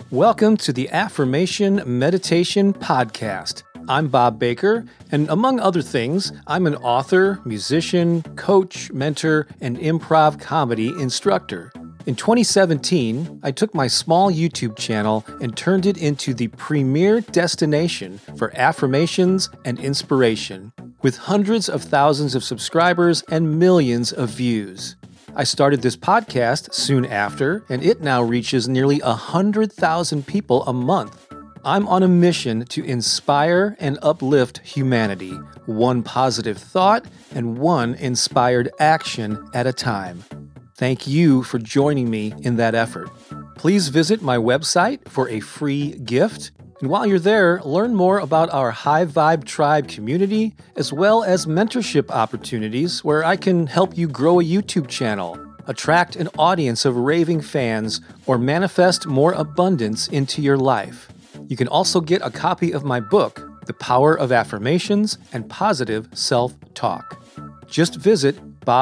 Welcome to the Affirmation Meditation Podcast. I'm Bob Baker, and among other things, I'm an author, musician, coach, mentor, and improv comedy instructor. In 2017, I took my small YouTube channel and turned it into the premier destination for affirmations and inspiration, with hundreds of thousands of subscribers and millions of views. I started this podcast soon after, and it now reaches nearly 100,000 people a month. I'm on a mission to inspire and uplift humanity, one positive thought and one inspired action at a time. Thank you for joining me in that effort. Please visit my website for a free gift. And while you're there, learn more about our High Vibe Tribe community, as well as mentorship opportunities where I can help you grow a YouTube channel, attract an audience of raving fans, or manifest more abundance into your life. You can also get a copy of my book, The Power of Affirmations and Positive Self-Talk. Just visit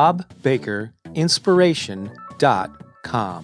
bobbakerinspiration.com.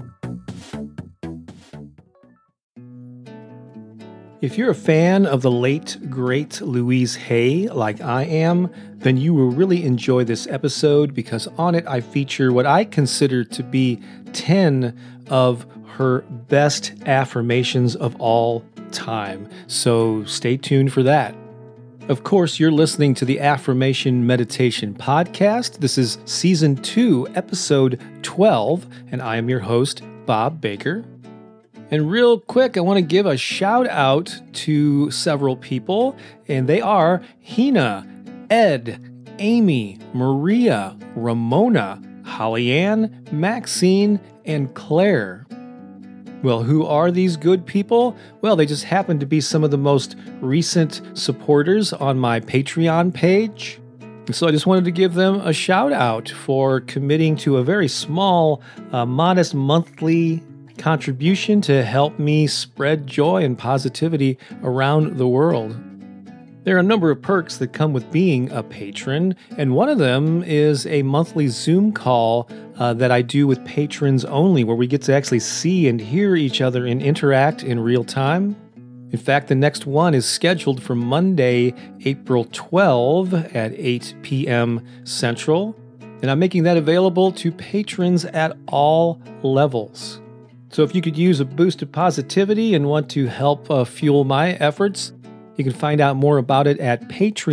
If you're a fan of the late, great Louise Hay, like I am, then you will really enjoy this episode because on it I feature what I consider to be 10 of her best affirmations of all time. So stay tuned for that. Of course, you're listening to the Affirmation Meditation Podcast. This is Season 2, Episode 12, and I am your host, Bob Baker. And real quick, I want to give a shout out to several people, and they are Hina, Ed, Amy, Maria, Ramona, Hollyann, Maxine, and Claire. Well, who are these good people? Well, they just happen to be some of the most recent supporters on my Patreon page. So I just wanted to give them a shout out for committing to a very small, modest monthly contribution to help me spread joy and positivity around the world. There are a number of perks that come with being a patron, and one of them is a monthly Zoom call that I do with patrons only, where we get to actually see and hear each other and interact in real time. In fact, the next one is scheduled for Monday, April 12 at 8 p.m. Central, and I'm making that available to patrons at all levels. So if you could use a boost of positivity and want to help fuel my efforts, you can find out more about it at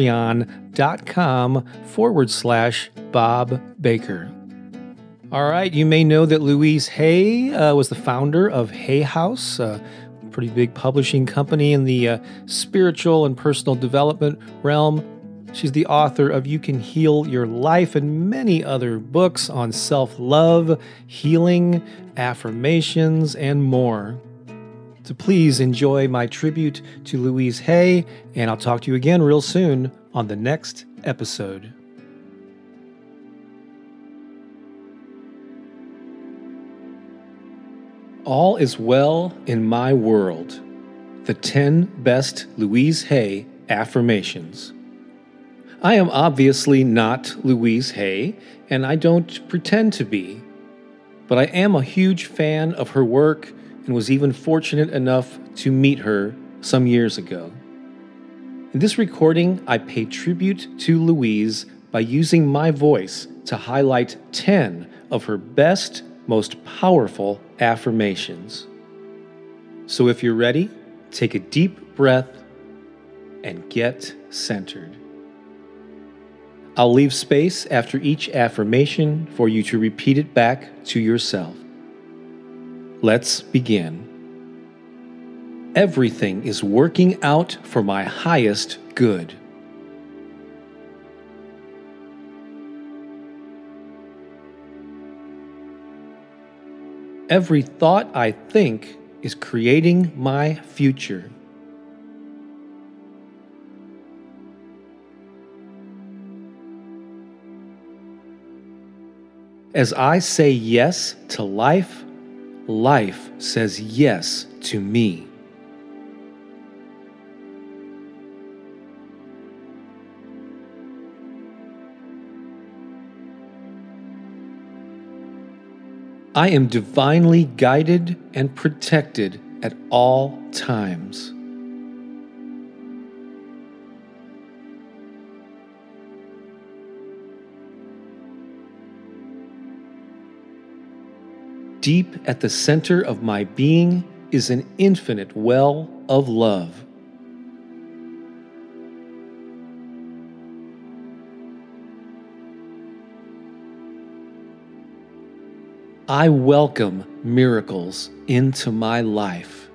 patreon.com/Bob Baker. All right, you may know that Louise Hay was the founder of Hay House, a pretty big publishing company in the spiritual and personal development realm. She's the author of You Can Heal Your Life and many other books on self-love, healing, affirmations, and more. So please enjoy my tribute to Louise Hay, and I'll talk to you again real soon on the next episode. All is well in my world. The 10 best Louise Hay affirmations. I am obviously not Louise Hay, and I don't pretend to be. But I am a huge fan of her work and was even fortunate enough to meet her some years ago. In this recording, I pay tribute to Louise by using my voice to highlight 10 of her best, most powerful affirmations. So if you're ready, take a deep breath and get centered. I'll leave space after each affirmation for you to repeat it back to yourself. Let's begin. Everything is working out for my highest good. Every thought I think is creating my future. As I say yes to life, life says yes to me. I am divinely guided and protected at all times. Deep at the center of my being is an infinite well of love. I welcome miracles into my life.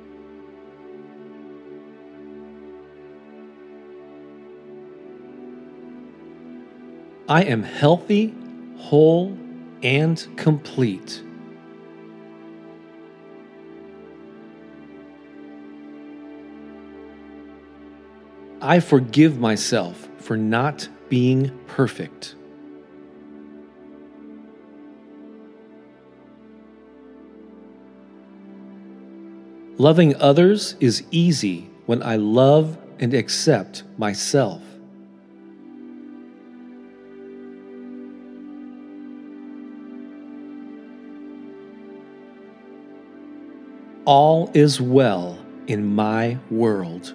I am healthy, whole, and complete. I forgive myself for not being perfect. Loving others is easy when I love and accept myself. All is well in my world.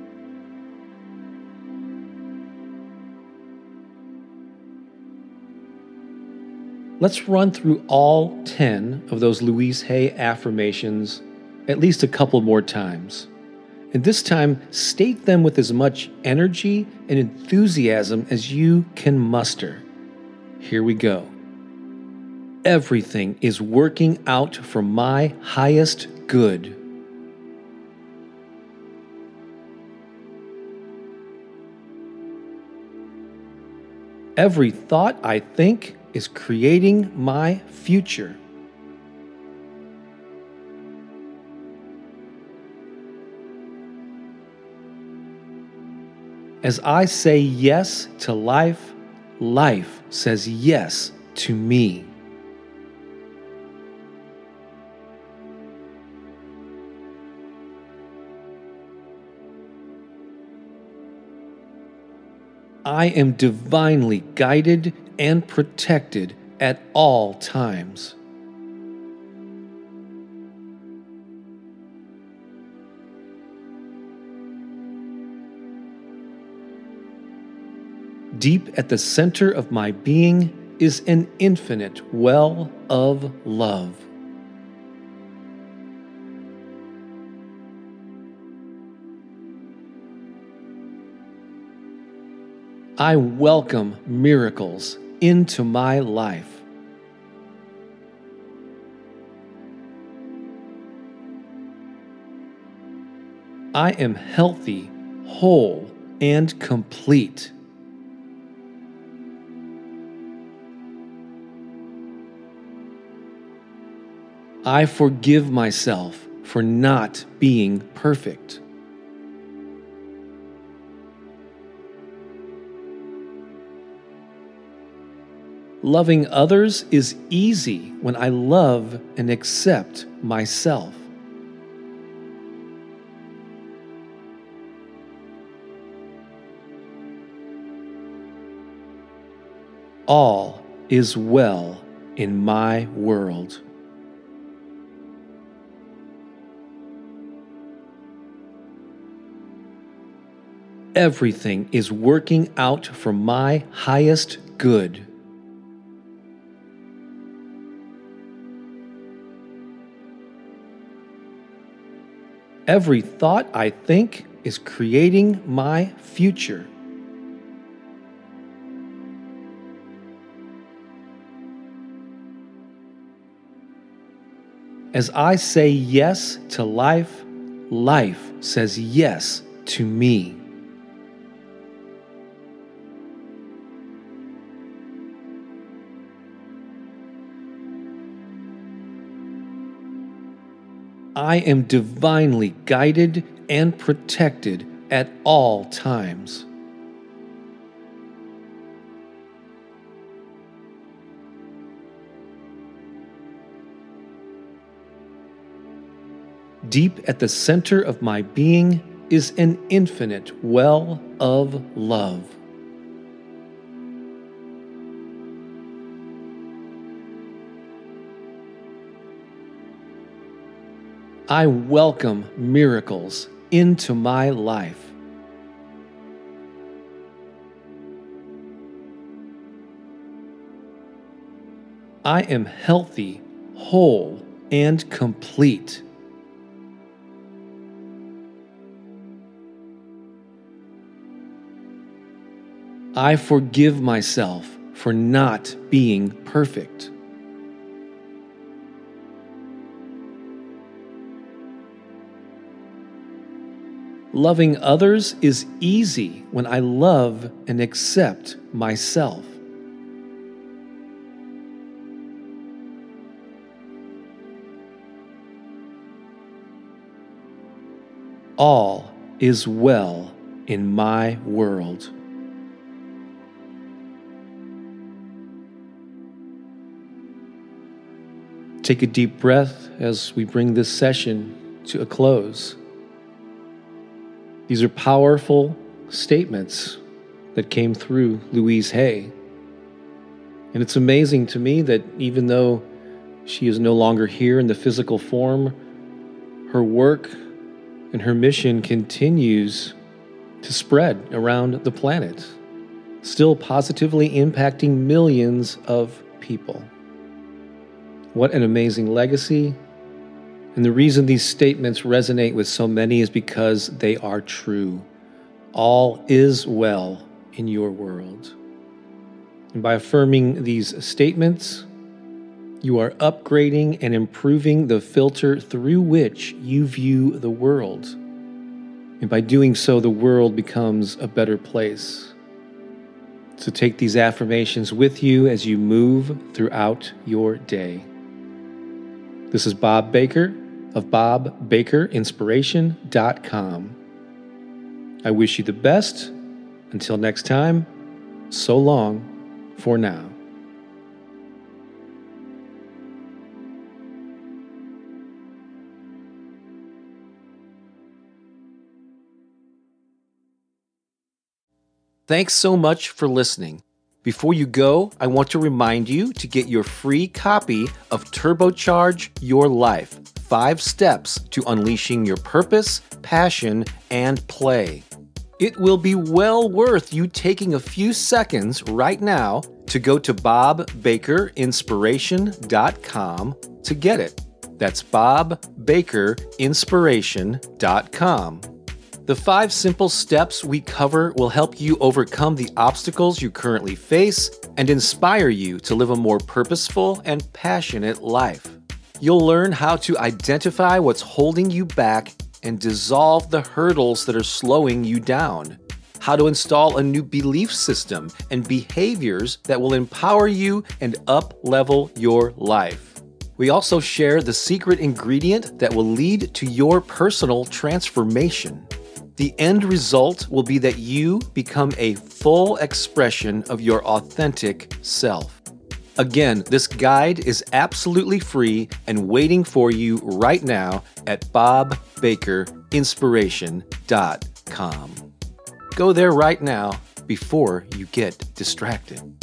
Let's run through all 10 of those Louise Hay affirmations at least a couple more times. And this time, state them with as much energy and enthusiasm as you can muster. Here we go. Everything is working out for my highest good. Every thought I think is creating my future. As I say yes to life, life says yes to me. I am divinely guided and protected at all times. Deep at the center of my being is an infinite well of love. I welcome miracles into my life. I am healthy, whole, and complete. I forgive myself for not being perfect. Loving others is easy when I love and accept myself. All is well in my world. Everything is working out for my highest good. Every thought I think is creating my future. As I say yes to life, life says yes to me. I am divinely guided and protected at all times. Deep at the center of my being is an infinite well of love. I welcome miracles into my life. I am healthy, whole, and complete. I forgive myself for not being perfect. Loving others is easy when I love and accept myself. All is well in my world. Take a deep breath as we bring this session to a close. These are powerful statements that came through Louise Hay. And it's amazing to me that even though she is no longer here in the physical form, her work and her mission continues to spread around the planet, still positively impacting millions of people. What an amazing legacy. And the reason these statements resonate with so many is because they are true. All is well in your world. And by affirming these statements, you are upgrading and improving the filter through which you view the world. And by doing so, the world becomes a better place. So take these affirmations with you as you move throughout your day. This is Bob Baker of BobBakerInspiration.com. I wish you the best. Until next time, so long for now. Thanks so much for listening. Before you go, I want to remind you to get your free copy of Turbocharge Your Life: 5 Steps to Unleashing Your Purpose, Passion, and Play. It will be well worth you taking a few seconds right now to go to BobBakerInspiration.com to get it. That's BobBakerInspiration.com. The 5 simple steps we cover will help you overcome the obstacles you currently face and inspire you to live a more purposeful and passionate life. You'll learn how to identify what's holding you back and dissolve the hurdles that are slowing you down, how to install a new belief system and behaviors that will empower you and up-level your life. We also share the secret ingredient that will lead to your personal transformation. The end result will be that you become a full expression of your authentic self. Again, this guide is absolutely free and waiting for you right now at BobBakerInspiration.com. Go there right now before you get distracted.